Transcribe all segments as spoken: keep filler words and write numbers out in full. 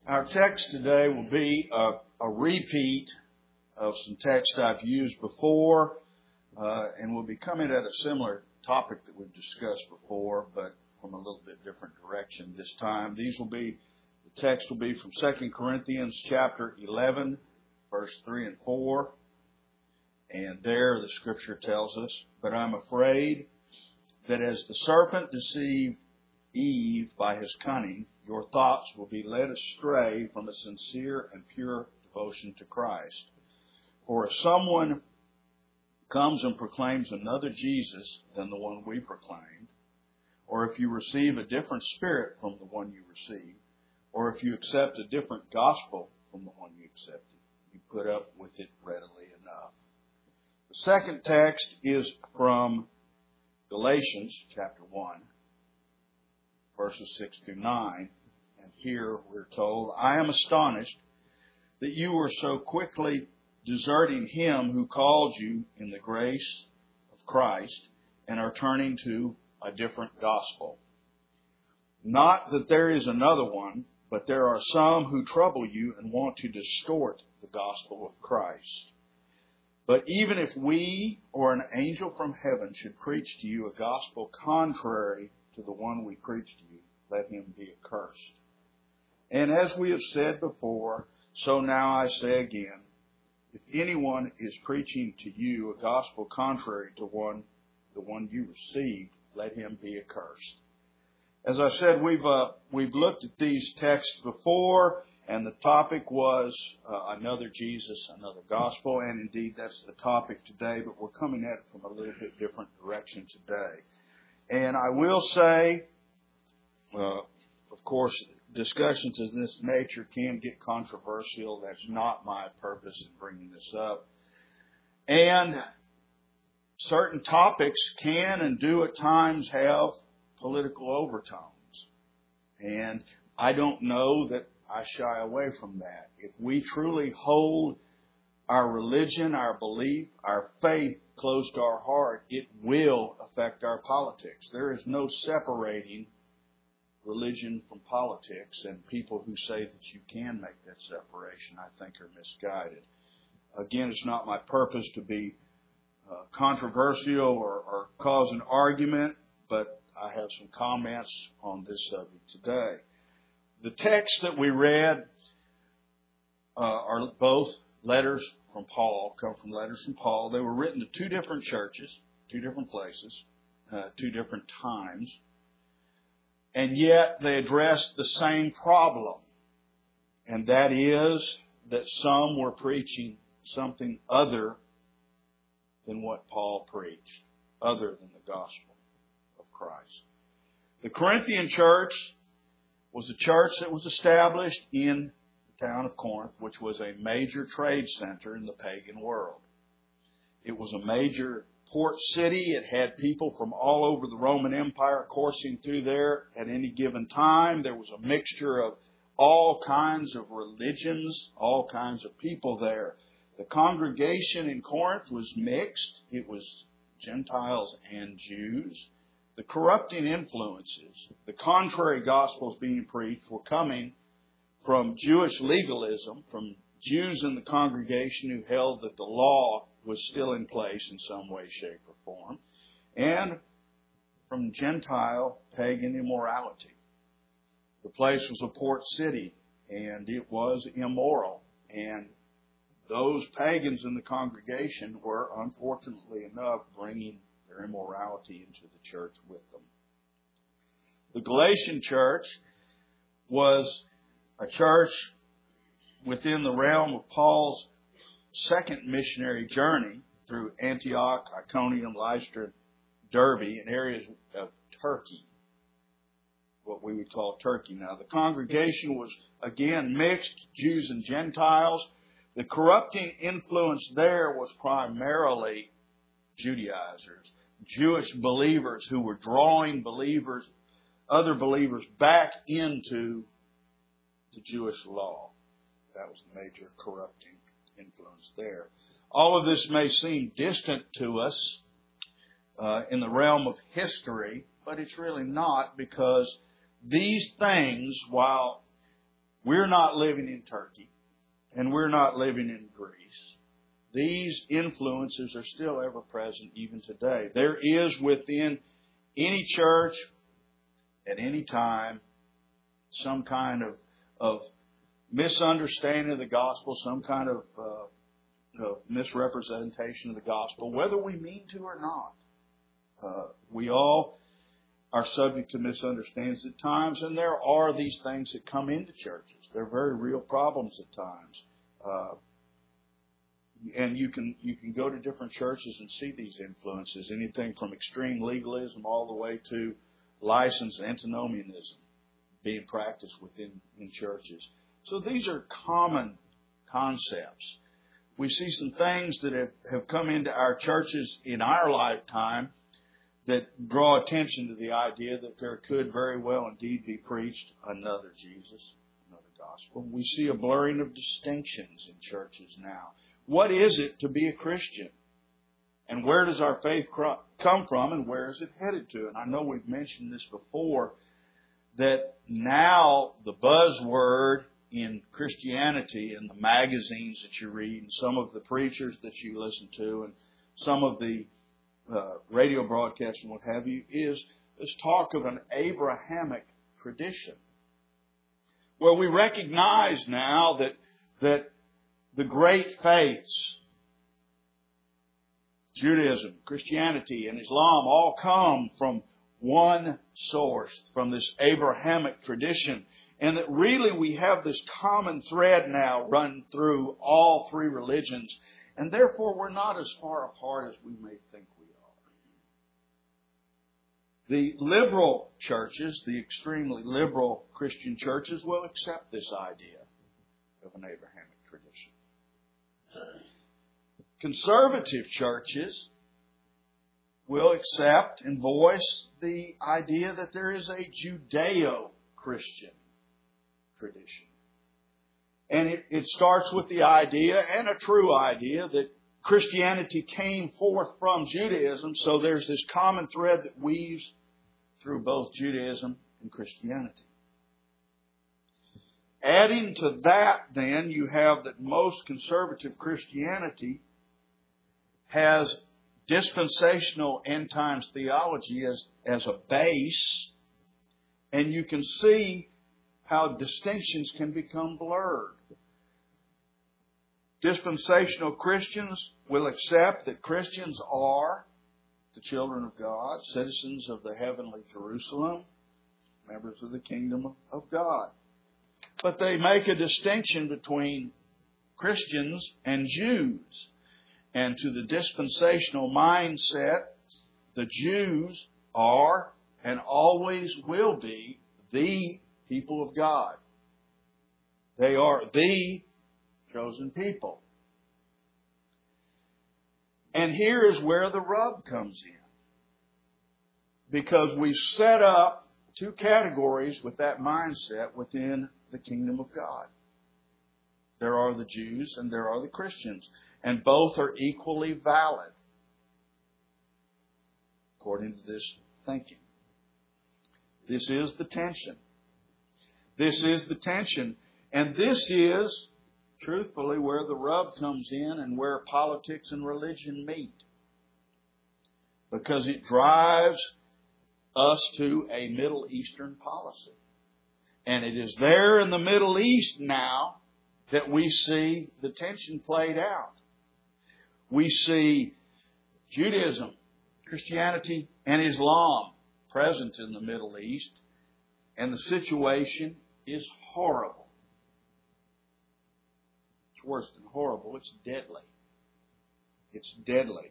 Our text today will be a, a repeat of some text I've used before, uh, and we'll be coming at a similar topic that we've discussed before, but from a little bit different direction this time. These will be, the text will be from Second Corinthians chapter eleven, verse three and four. And there the scripture tells us, "But I'm afraid that as the serpent deceived Eve by his cunning, your thoughts will be led astray from a sincere and pure devotion to Christ. For if someone comes and proclaims another Jesus than the one we proclaimed, or if you receive a different spirit from the one you received, or if you accept a different gospel from the one you accepted, you put up with it readily enough." The second text is from Galatians chapter one, verses six through nine. And here we're told, "I am astonished that you are so quickly deserting him who called you in the grace of Christ and are turning to a different gospel. Not that there is another one, but there are some who trouble you and want to distort the gospel of Christ. But even if we or an angel from heaven should preach to you a gospel contrary to the one we preach to you, let him be accursed. And as we have said before, so now I say again, if anyone is preaching to you a gospel contrary to one, the one you received, let him be accursed." As I said, we've uh, we've looked at these texts before, and the topic was uh, another Jesus, another gospel, and indeed that's the topic today, but we're coming at it from a little bit different direction today. And I will say, uh, of course, discussions of this nature can get controversial. That's not my purpose in bringing this up. And certain topics can and do at times have political overtones. And I don't know that I shy away from that. If we truly hold our religion, our belief, our faith close to our heart, it will affect our politics. There is no separating religion from politics, and people who say that you can make that separation, I think, are misguided. Again, it's not my purpose to be uh, controversial or, or cause an argument, but I have some comments on this subject today. The texts that we read uh, are both letters from Paul, come from letters from Paul. They were written to two different churches, two different places, uh, two different times. And yet they addressed the same problem. And that is that some were preaching something other than what Paul preached, other than the gospel of Christ. The Corinthian church was a church that was established in the town of Corinth, which was a major trade center in the pagan world. It was a major port city. It had people from all over the Roman Empire coursing through there at any given time. There was a mixture of all kinds of religions, all kinds of people there. The congregation in Corinth was mixed. It was Gentiles and Jews. The corrupting influences, the contrary gospels being preached, were coming from Jewish legalism, from Jews in the congregation who held that the law was still in place in some way, shape, or form, and from Gentile pagan immorality. The place was a port city, and it was immoral, and those pagans in the congregation were, unfortunately enough, bringing their immorality into the church with them. The Galatian church was a church within the realm of Paul's second missionary journey through Antioch, Iconium, Lystra, Derbe, in areas of Turkey, what we would call Turkey now. The congregation was, again, mixed, Jews and Gentiles. The corrupting influence there was primarily Judaizers, Jewish believers who were drawing believers, other believers back into the Jewish law. That was the major corrupting influence there. All of this may seem distant to us uh, in the realm of history, but it's really not, because these things, while We're not living in Turkey, and we're not living in Greece. These influences are still ever present even today. There is within any church at any time some kind of, of misunderstanding of the gospel, some kind of, uh, of misrepresentation of the gospel, whether we mean to or not. Uh, we all are subject to misunderstandings at times, and there are these things that come into churches. They're very real problems at times. Uh, and you can you can go to different churches and see these influences, anything from extreme legalism all the way to licensed antinomianism being practiced within in churches. So these are common concepts. We see some things that have, have come into our churches in our lifetime that draw attention to the idea that there could very well indeed be preached another Jesus, another gospel. We see a blurring of distinctions in churches now. What is it to be a Christian? And where does our faith come from, and where is it headed to? And I know we've mentioned this before, that now the buzzword in Christianity and the magazines that you read and some of the preachers that you listen to and some of the uh, radio broadcasts and what have you is this talk of an Abrahamic tradition. Well, we recognize now that that the great faiths, Judaism, Christianity, and Islam all come from one source, from this Abrahamic tradition. And that really we have this common thread now run through all three religions. And therefore we're not as far apart as we may think we are. The liberal churches, the extremely liberal Christian churches, will accept this idea of an Abrahamic tradition. Conservative churches will accept and voice the idea that there is a Judeo-Christian tradition. And it, it starts with the idea, and a true idea, that Christianity came forth from Judaism, so there's this common thread that weaves through both Judaism and Christianity. Adding to that, then, you have that most conservative Christianity has dispensational end times theology as, as a base, and you can see how distinctions can become blurred. Dispensational Christians will accept that Christians are the children of God, citizens of the heavenly Jerusalem, members of the kingdom of God. But they make a distinction between Christians and Jews. And to the dispensational mindset, the Jews are and always will be the people of God. They are the chosen people. And here is where the rub comes in. Because we've set up two categories with that mindset within the kingdom of God. There are the Jews and there are the Christians. And both are equally valid, according to this thinking. This is the tension. This is the tension. And this is, truthfully, where the rub comes in and where politics and religion meet. Because it drives us to a Middle Eastern policy. And it is there in the Middle East now that we see the tension played out. We see Judaism, Christianity, and Islam present in the Middle East, and the situation is horrible. It's worse than horrible. It's deadly. It's deadly.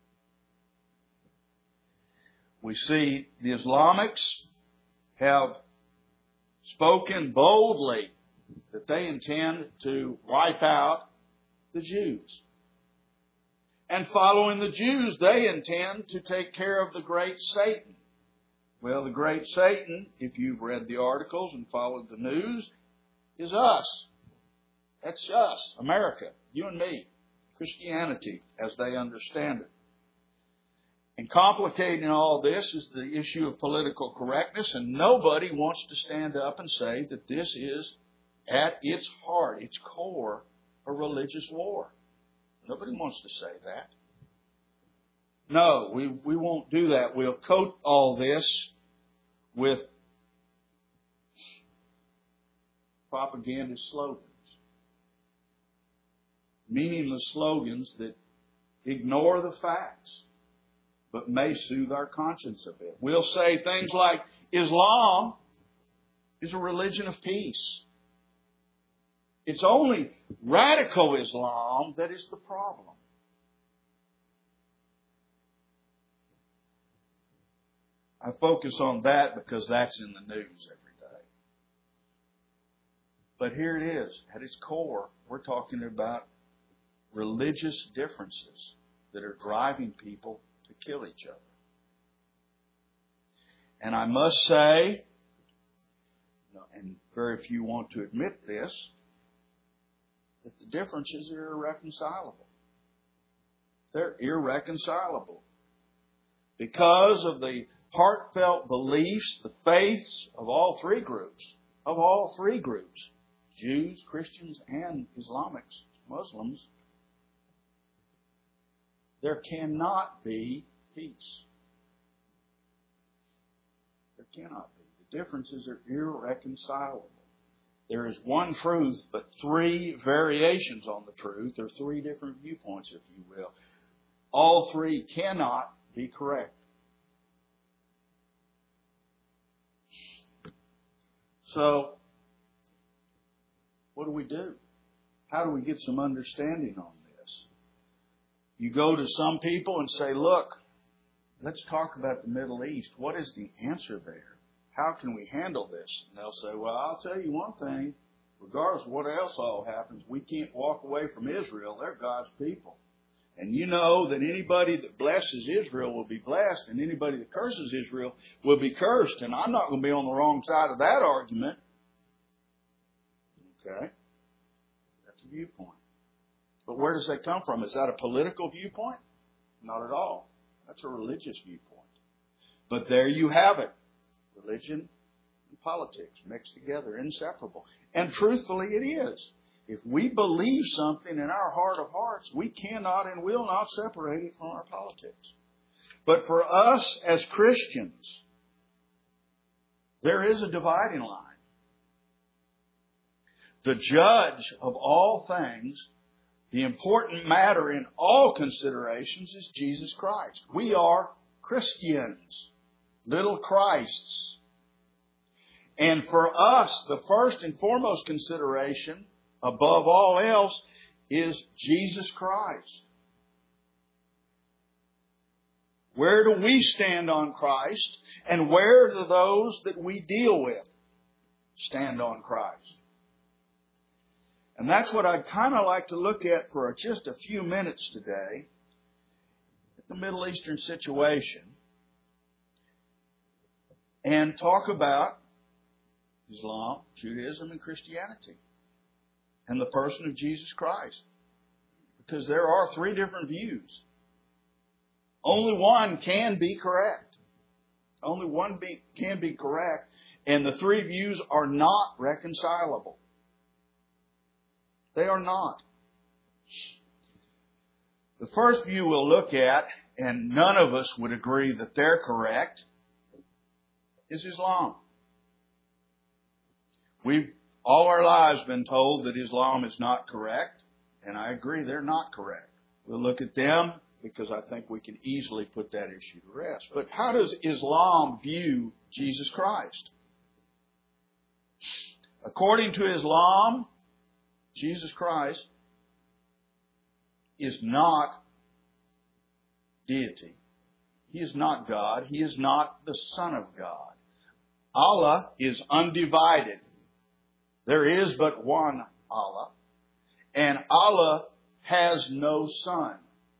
We see the Islamics have spoken boldly that they intend to wipe out the Jews. And following the Jews, they intend to take care of the great Satan. Well, the great Satan, if you've read the articles and followed the news, is us. That's us, America, you and me, Christianity, as they understand it. And complicating all this is the issue of political correctness, and nobody wants to stand up and say that this is at its heart, its core, a religious war. Nobody wants to say that. No, we, we won't do that. We'll coat all this with propaganda slogans. Meaningless slogans that ignore the facts, but may soothe our conscience a bit. We'll say things like, Islam is a religion of peace. It's only radical Islam that is the problem. I focus on that because that's in the news every day. But here it is. At its core, we're talking about religious differences that are driving people to kill each other. And I must say, and very few want to admit this, that the differences are irreconcilable. They're irreconcilable because of the heartfelt beliefs, the faiths of all three groups, of all three groups, Jews, Christians, and Islamics, Muslims. There cannot be peace. There cannot be. The differences are irreconcilable. There is one truth, but three variations on the truth, or three different viewpoints, if you will. All three cannot be correct. So, what do we do? How do we get some understanding on this? You go to some people and say, look, let's talk about the Middle East. What is the answer there? How can we handle this? And they'll say, well, I'll tell you one thing. Regardless of what else all happens, we can't walk away from Israel. They're God's people. And you know that anybody that blesses Israel will be blessed, and anybody that curses Israel will be cursed. And I'm not going to be on the wrong side of that argument. Okay? That's a viewpoint. But where does that come from? Is that a political viewpoint? Not at all. That's a religious viewpoint. But there you have it. Religion and politics mixed together, inseparable. And truthfully, it is. If we believe something in our heart of hearts, we cannot and will not separate it from our politics. But for us as Christians, there is a dividing line. The judge of all things, the important matter in all considerations is Jesus Christ. We are Christians, little Christs. And for us, the first and foremost consideration, above all else, is Jesus Christ. Where do we stand on Christ? And where do those that we deal with stand on Christ? And that's what I'd kind of like to look at for just a few minutes today, at the Middle Eastern situation, and talk about Islam, Judaism, and Christianity, and the person of Jesus Christ. Because there are three different views. Only one can be correct. Only one be, can be correct, and the three views are not reconcilable. They are not. The first view we'll look at, and none of us would agree that they're correct, is Islam. We've all our lives been told that Islam is not correct, and I agree they're not correct. We'll look at them because I think we can easily put that issue to rest. But how does Islam view Jesus Christ? According to Islam, Jesus Christ is not deity. He is not God. He is not the Son of God. Allah is undivided. There is but one Allah. And Allah has no son.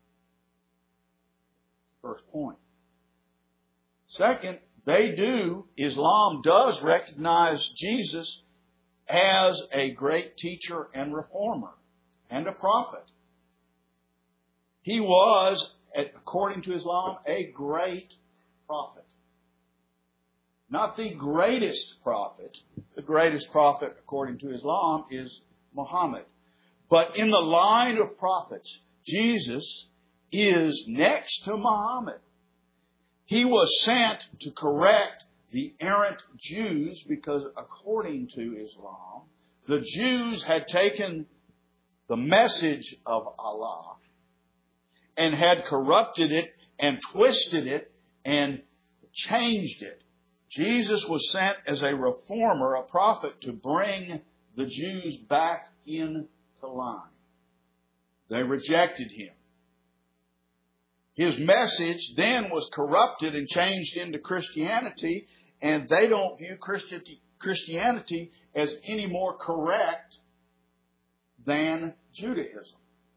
First point. Second, they do, Islam does recognize Jesus as a great teacher and reformer and a prophet. He was, according to Islam, a great prophet. not the greatest prophet. The greatest prophet, according to Islam, is Muhammad. But in the line of prophets, Jesus is next to Muhammad. He was sent to correct the errant Jews because, according to Islam, the Jews had taken the message of Allah and had corrupted it and twisted it and changed it. Jesus was sent as a reformer, a prophet, to bring the Jews back into line. They rejected him. His message then was corrupted and changed into Christianity, and they don't view Christianity as any more correct than Judaism.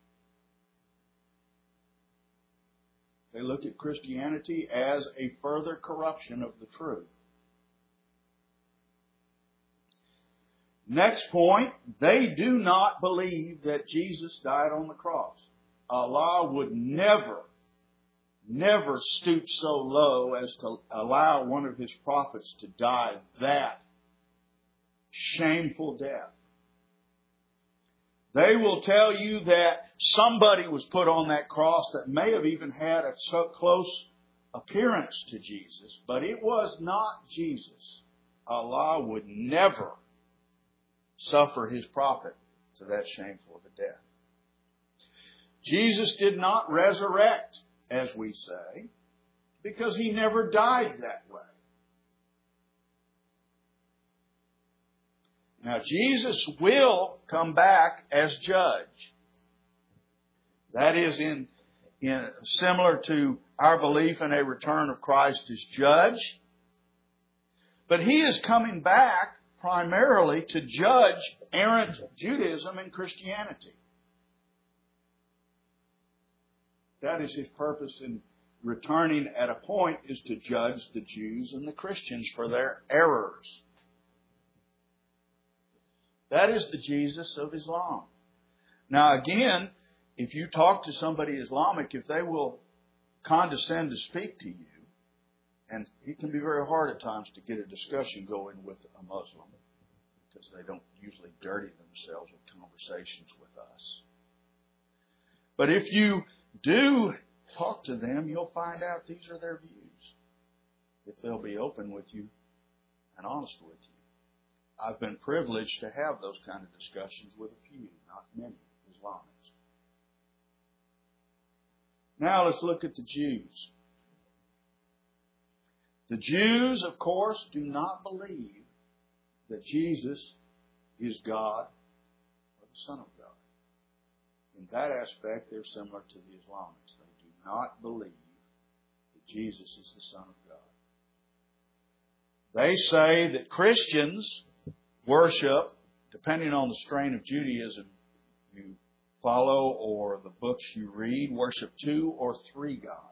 They look at Christianity as a further corruption of the truth. Next point, they do not believe that Jesus died on the cross. Allah would never, never stoop so low as to allow one of His prophets to die that shameful death. They will tell you that somebody was put on that cross that may have even had a so close appearance to Jesus, but it was not Jesus. Allah would never suffer His prophet to that shameful of a death. Jesus did not resurrect, as we say, because He never died that way. Now, Jesus will come back as judge. That is in, in similar to our belief in a return of Christ as judge. But He is coming back primarily to judge errant Judaism and Christianity. That is His purpose in returning at a point, is to judge the Jews and the Christians for their errors. That is the Jesus of Islam. Now again, if you talk to somebody Islamic, if they will condescend to speak to you, and it can be very hard at times to get a discussion going with a Muslim, because they don't usually dirty themselves with conversations with us. But if you do talk to them, you'll find out these are their views, if they'll be open with you and honest with you. I've been privileged to have those kind of discussions with a few, not many, Islamics. Now let's look at the Jews. The Jews, of course, do not believe that Jesus is God or the Son of God. In that aspect, they're similar to the Islamics. They do not believe that Jesus is the Son of God. They say that Christians worship, depending on the strain of Judaism you follow or the books you read, worship two or three gods.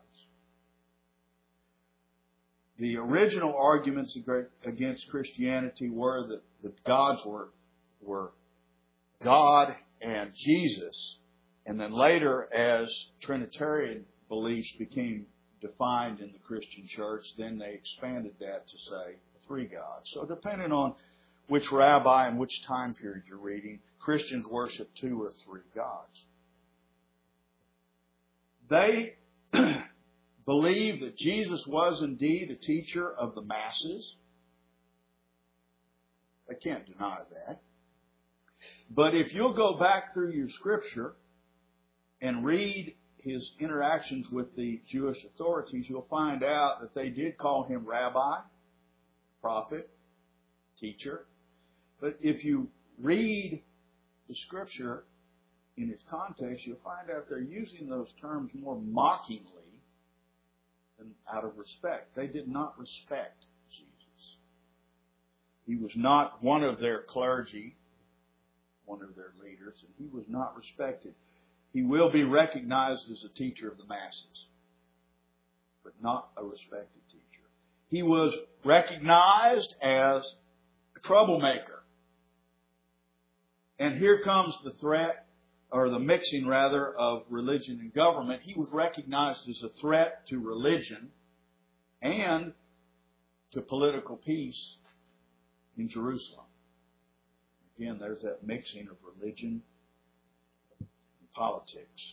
The original arguments against Christianity were that the gods were, were God and Jesus. And then later, as Trinitarian beliefs became defined in the Christian church, then they expanded that to say three gods. So depending on which rabbi and which time period you're reading, Christians worship two or three gods. They believe that Jesus was indeed a teacher of the masses. They can't deny that. But if you'll go back through your scripture and read His interactions with the Jewish authorities, you'll find out that they did call Him rabbi, prophet, teacher. But if you read the scripture in its context, you'll find out they're using those terms more mockingly than out of respect. They did not respect Jesus. He was not one of their clergy, one of their leaders, and He was not respected. He will be recognized as a teacher of the masses, but not a respected teacher. He was recognized as a troublemaker. And here comes the threat, or the mixing rather, of religion and government. He was recognized as a threat to religion and to political peace in Jerusalem. Again, there's that mixing of religion and politics.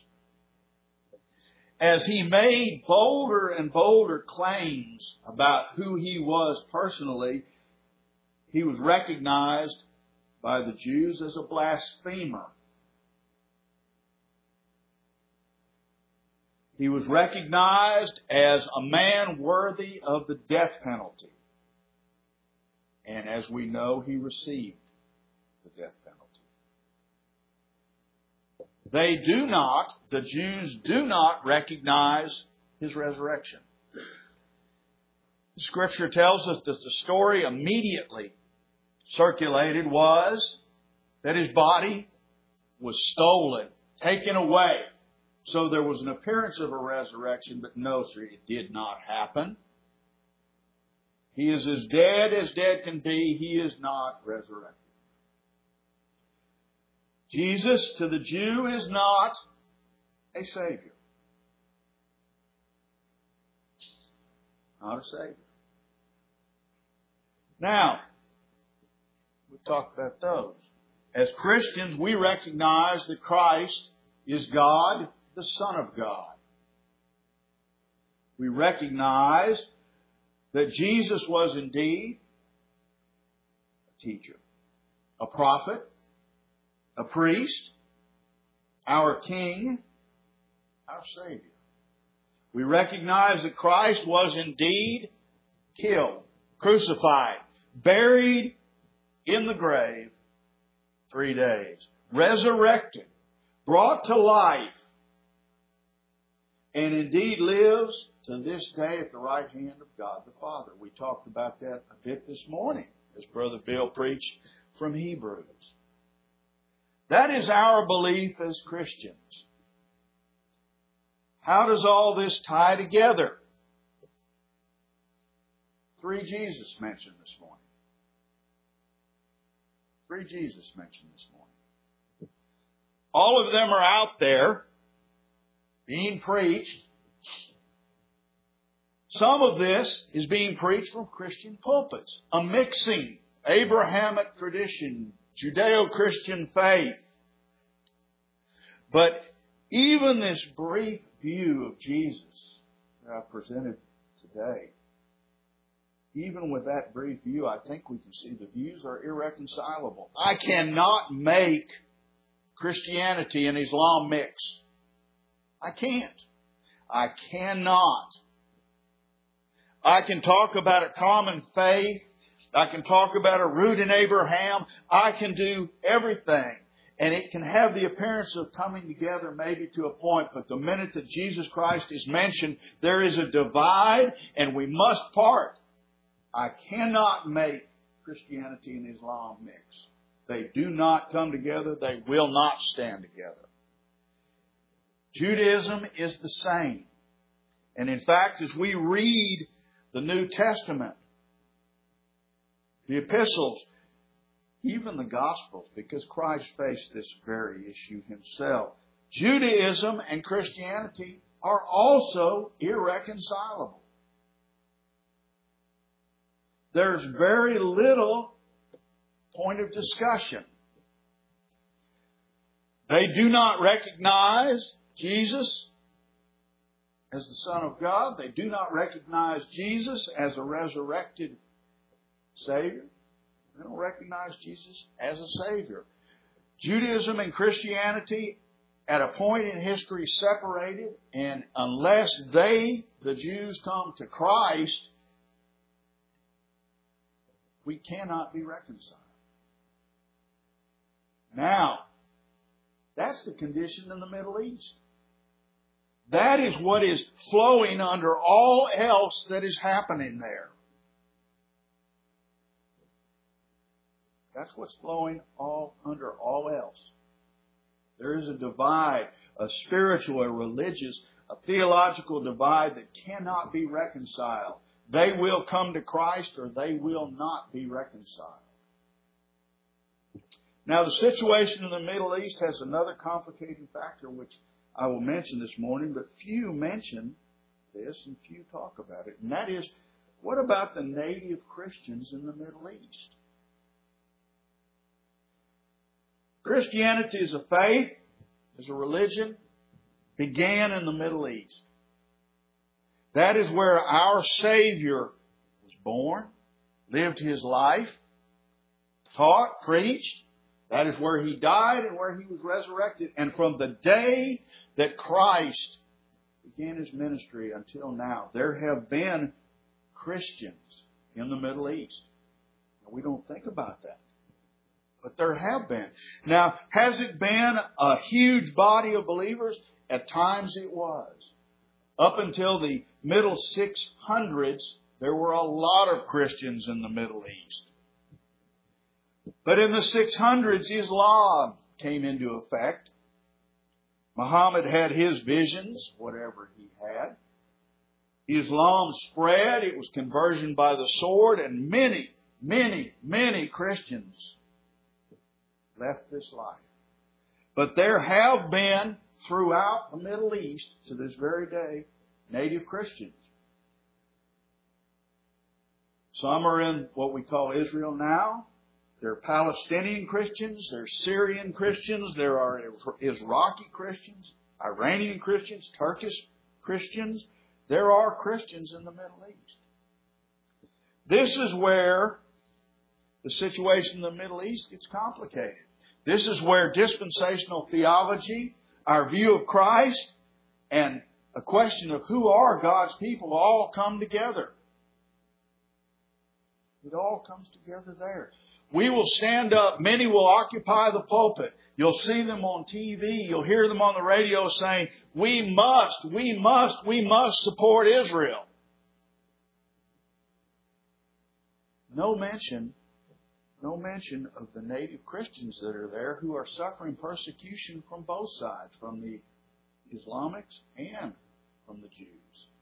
As he made bolder and bolder claims about who he was personally, he was recognized by the Jews as a blasphemer. He was recognized as a man worthy of the death penalty. And as we know, he received the death penalty. They do not, the Jews do not recognize his resurrection. The Scripture tells us that the story immediately circulated was that his body was stolen, taken away. So there was an appearance of a resurrection, but no, sir, it did not happen. He is as dead as dead can be. He is not resurrected. Jesus, to the Jew, is not a Savior. Not a Savior. Now, we'll talk about those. As Christians, we recognize that Christ is God, the Son of God. We recognize that Jesus was indeed a teacher, a prophet, a priest, our King, our Savior. We recognize that Christ was indeed killed, crucified, buried in the grave three days, resurrected, brought to life, and indeed lives to this day at the right hand of God the Father. We talked about that a bit this morning as Brother Bill preached from Hebrews. That is our belief as Christians. How does all this tie together? Three Jesus mentioned this morning. Three Jesus mentioned this morning. All of them are out there being preached. Some of this is being preached from Christian pulpits. A mixing, Abrahamic tradition, Judeo-Christian faith. But even this brief view of Jesus that I presented today, even with that brief view, I think we can see the views are irreconcilable. I cannot make Christianity and Islam mix. I can't. I cannot. I can talk about a common faith. I can talk about a root in Abraham. I can do everything. And it can have the appearance of coming together maybe to a point. But the minute that Jesus Christ is mentioned, there is a divide and we must part. I cannot make Christianity and Islam mix. They do not come together. They will not stand together. Judaism is the same. And in fact, as we read the New Testament, the epistles, even the Gospels, because Christ faced this very issue himself, Judaism and Christianity are also irreconcilable. There's very little point of discussion. They do not recognize Jesus as the Son of God. They do not recognize Jesus as a resurrected Savior. They don't recognize Jesus as a Savior. Judaism and Christianity at a point in history separated, and unless they, the Jews, come to Christ, we cannot be reconciled. Now, that's the condition in the Middle East. That is what is flowing under all else that is happening there. That's what's flowing all under all else. There is a divide, a spiritual, a religious, a theological divide that cannot be reconciled. They will come to Christ or they will not be reconciled. Now, the situation in the Middle East has another complicating factor, which I will mention this morning, but few mention this and few talk about it. And that is What about the native Christians in the Middle East? Christianity as a faith, as a religion, began in the Middle East. That is where our Savior was born, lived His life, taught, preached. That is where He died and where He was resurrected. And from the day that Christ began His ministry until now, there have been Christians in the Middle East. Now, we don't think about that. But there have been. Now, has it been a huge body of believers? At times it was. Up until the middle six hundreds, there were a lot of Christians in the Middle East. But in the six hundreds, Islam came into effect. Muhammad had his visions, whatever he had. Islam spread. It was conversion by the sword, and many, many, many Christians left this life. But there have been, throughout the Middle East, to this very day, native Christians. Some are in what we call Israel now. There are Palestinian Christians. There are Syrian Christians. There are Iraqi Christians, Iranian Christians, Turkish Christians. There are Christians in the Middle East. This is where the situation in the Middle East gets complicated. This is where dispensational theology, our view of Christ, and a question of who are God's people all come together. It all comes together there. We will stand up. Many will occupy the pulpit. You'll see them on T V. You'll hear them on the radio saying, we must, we must, we must support Israel. No mention, no mention of the native Christians that are there who are suffering persecution from both sides, from the Islamics and from the Jews.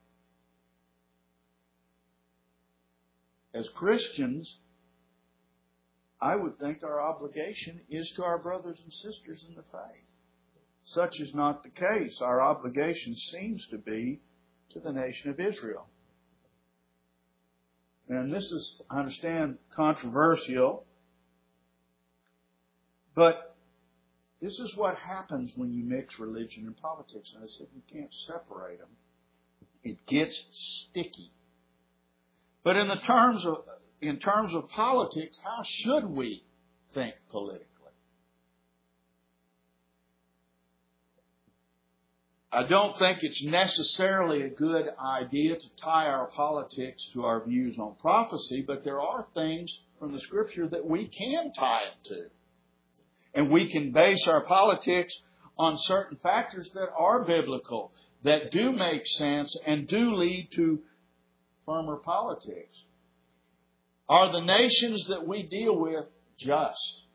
As Christians, I would think our obligation is to our brothers and sisters in the faith. Such is not the case. Our obligation seems to be to the nation of Israel. And this is, I understand, controversial, but this is what happens when you mix religion and politics. And I said you can't separate them. It gets sticky. But in the terms of in terms of politics, how should we think politically? I don't think it's necessarily a good idea to tie our politics to our views on prophecy, but there are things from the Scripture that we can tie it to. And we can base our politics on certain factors that are biblical, that do make sense and do lead to firmer politics. Are the nations that we deal with just?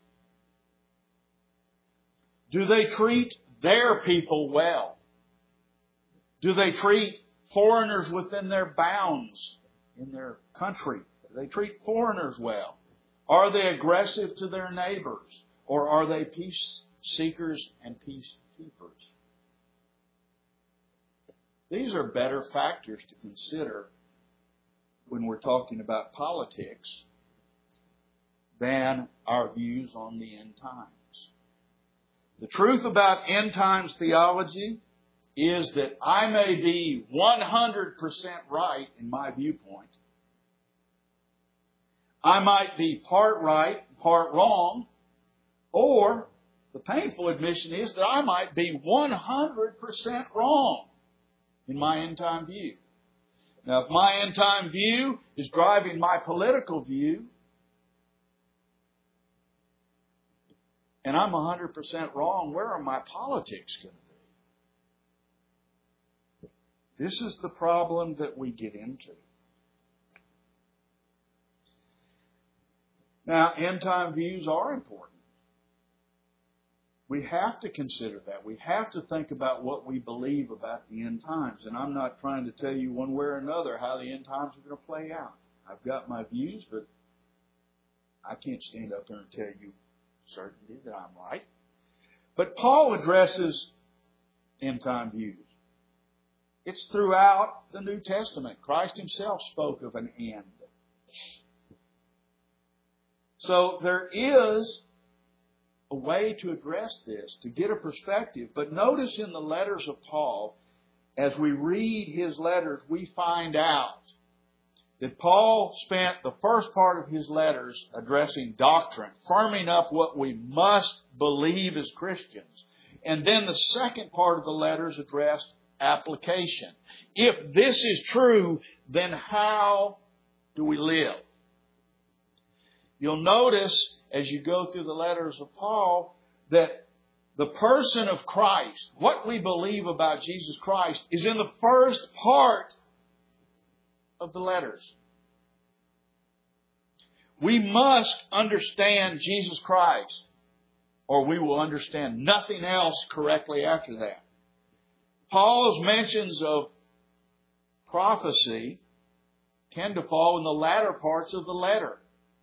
Do they treat their people well? Do they treat foreigners within their bounds in their country? Do they treat foreigners well? Are they aggressive to their neighbors? Or are they peace seekers and peacekeepers? These are better factors to consider when we're talking about politics than our views on the end times. The truth about end times theology is that I may be one hundred percent right in my viewpoint. I might be part right, part wrong, or the painful admission is that I might be one hundred percent wrong in my end time view. Now, if my end time view is driving my political view, and I'm one hundred percent wrong, where are my politics going to be? This is the problem that we get into. Now, end time views are important. We have to consider that. We have to think about what we believe about the end times. And I'm not trying to tell you one way or another how the end times are going to play out. I've got my views, but I can't stand up there and tell you certainty that I'm right. But Paul addresses end time views. It's throughout the New Testament. Christ Himself spoke of an end. So there is a way to address this, to get a perspective. But notice in the letters of Paul, as we read his letters, we find out that Paul spent the first part of his letters addressing doctrine, firming up what we must believe as Christians. And then the second part of the letters addressed application. If this is true, then how do we live? You'll notice as you go through the letters of Paul that the person of Christ, what we believe about Jesus Christ, is in the first part of the letters. We must understand Jesus Christ, or we will understand nothing else correctly after that. Paul's mentions of prophecy tend to fall in the latter parts of the letter,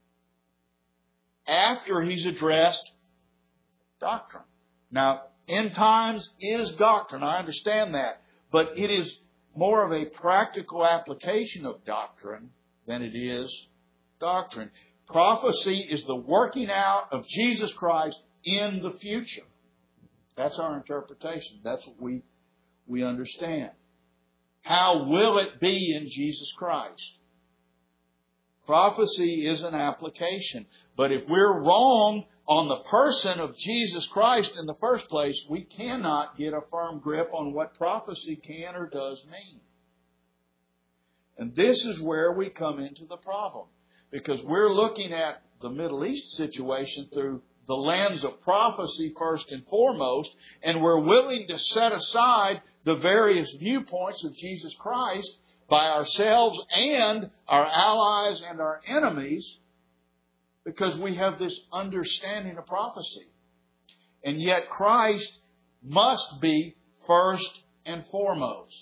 after he's addressed doctrine. Now, end times is doctrine, I understand that, but it is more of a practical application of doctrine than it is doctrine. Prophecy is the working out of Jesus Christ in the future. That's our interpretation. That's what we, we understand. How will it be in Jesus Christ? Prophecy is an application. But if we're wrong on the person of Jesus Christ in the first place, we cannot get a firm grip on what prophecy can or does mean. And this is where we come into the problem. Because we're looking at the Middle East situation through the lens of prophecy first and foremost, and we're willing to set aside the various viewpoints of Jesus Christ by ourselves and our allies and our enemies, because we have this understanding of prophecy. And yet Christ must be first and foremost.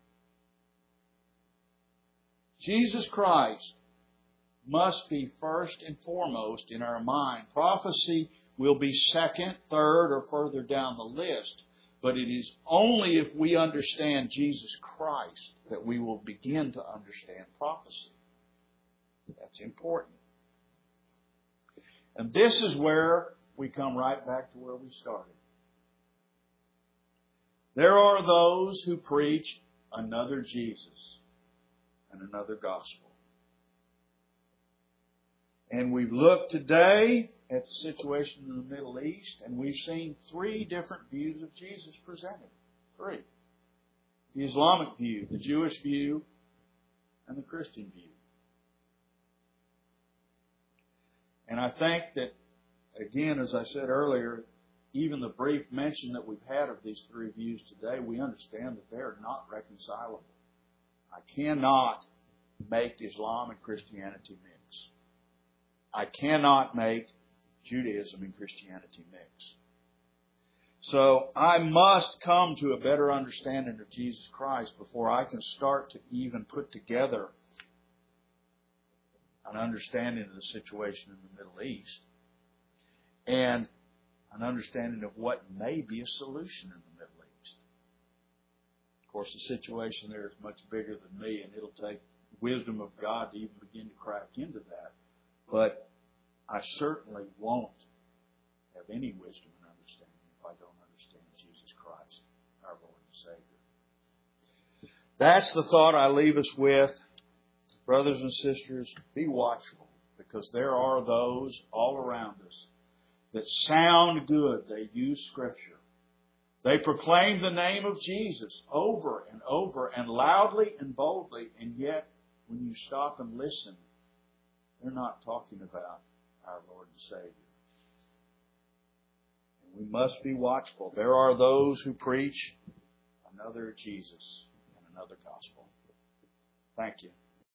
Jesus Christ must be first and foremost in our mind. Prophecy will be second, third, or further down the list. But it is only if we understand Jesus Christ that we will begin to understand prophecy. That's important. And this is where we come right back to where we started. There are those who preach another Jesus and another gospel. And we've looked today at the situation in the Middle East, and we've seen three different views of Jesus presented. Three. The Islamic view, the Jewish view, and the Christian view. And I think that, again, as I said earlier, even the brief mention that we've had of these three views today, we understand that they are not reconcilable. I cannot make Islam and Christianity mix. I cannot make Judaism and Christianity mix. So I must come to a better understanding of Jesus Christ before I can start to even put together an understanding of the situation in the Middle East and an understanding of what may be a solution in the Middle East. Of course, the situation there is much bigger than me, and it'll take wisdom of God to even begin to crack into that. But I certainly won't have any wisdom and understanding if I don't understand Jesus Christ, our Lord and Savior. That's the thought I leave us with. Brothers and sisters, be watchful, because there are those all around us that sound good. They use Scripture. They proclaim the name of Jesus over and over and loudly and boldly, and yet when you stop and listen, they're not talking about our Lord and Savior. And we must be watchful. There are those who preach another Jesus and another gospel. Thank you.